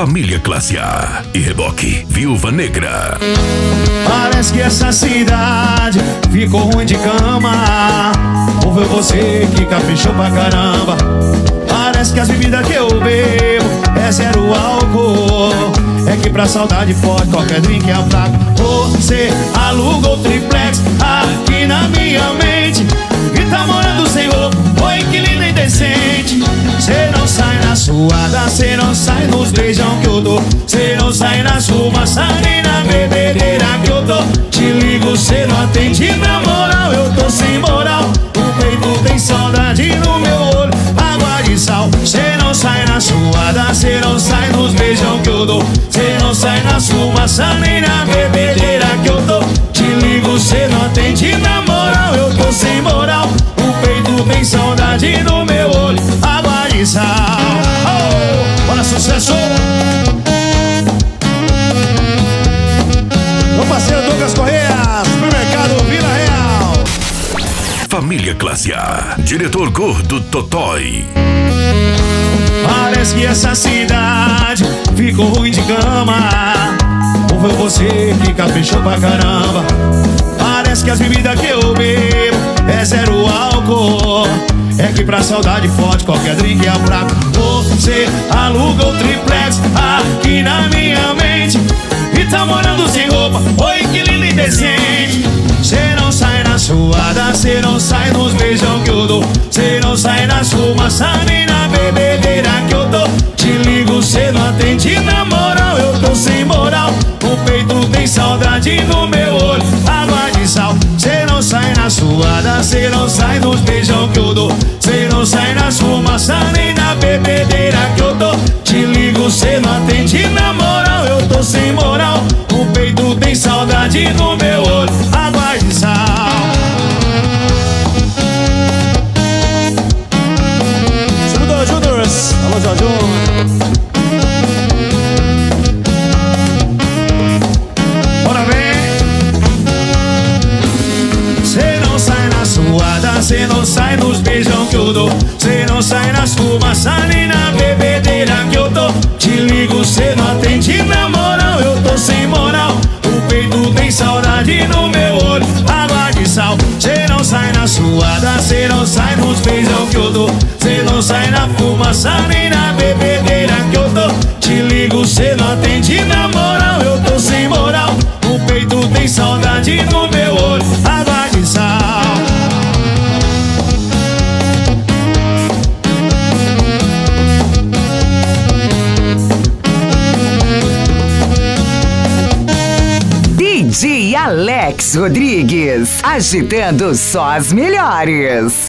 Família Classe A e Reboque Viúva Negra. Parece que essa cidade ficou ruim de cama. Ou foi você que caprichou pra caramba? Parece que as bebidas que eu bebo é zero álcool. É que pra saudade forte qualquer drink é fraco. Você alugou triplex aqui na minha mente e tá morando sem roupa, oi que linda e decente. Cê não sai na suada, cê não sai nos beijão que eu dou. Cê não sai na fumaça nem na bebedeira que eu dou. Te ligo, cê não atende, na moral eu tô sem moral. O peito tem saudade no meu olho, água de sal. Cê não sai na suada, cê não sai nos beijão que eu dou. Cê não sai na fumaça nem na bebedeira que eu dou. Te ligo, cê não atende, na moral eu tô sem moral. O peito tem saudade no meu olho, água de sal. Oh, bora sucesso! Meu parceiro Douglas Correia, Supermercado Vila Real. Família Classe A, diretor gordo Totói. Parece que essa cidade ficou ruim de cama. Ou foi você que caprichou pra caramba? Parece que as bebidas que eu bebo é zero álcool. É que pra saudade forte qualquer drink é fraco. Você alugou triplex aqui na minha mente e tá morando sem roupa, oi que linda e decente. Cê não sai na suada, cê não sai nos beijão que eu dou. Cê não sai na fumaça nem na bebedeira que eu dou. Te ligo, cê não atende, na moral eu tô sem moral. O peito tem saudade no meu olho, água de sal. Cê não sai na suada, cê não sai nos beijão que eu dou. Cê não sai na fumaça nem na bebedeira que eu dou. Te ligo, cê não atende, na moral eu tô sem moral. O peito tem saudade no meu olho, água de sal. Júnior, alô Jorjão. Bora ver. Cê não sai na suada, cê não sai nos beijão que eu dou. Cê não sai nas fumaça nem na bebedeira que eu dou. Te ligo, cê não atende, na moral eu tô sem moral. O peito tem saudade no meu olho, água de sal. Cê não sai na suada, cê não sai nos beijão que eu dou. Cê não sai na fumaça nem na bebedeira que eu dou. Te ligo, cê não atende, na moral eu tô sem moral. O peito tem saudade no meu olho, água de sal. DJ Alex Rodrigues, agitando só as melhores.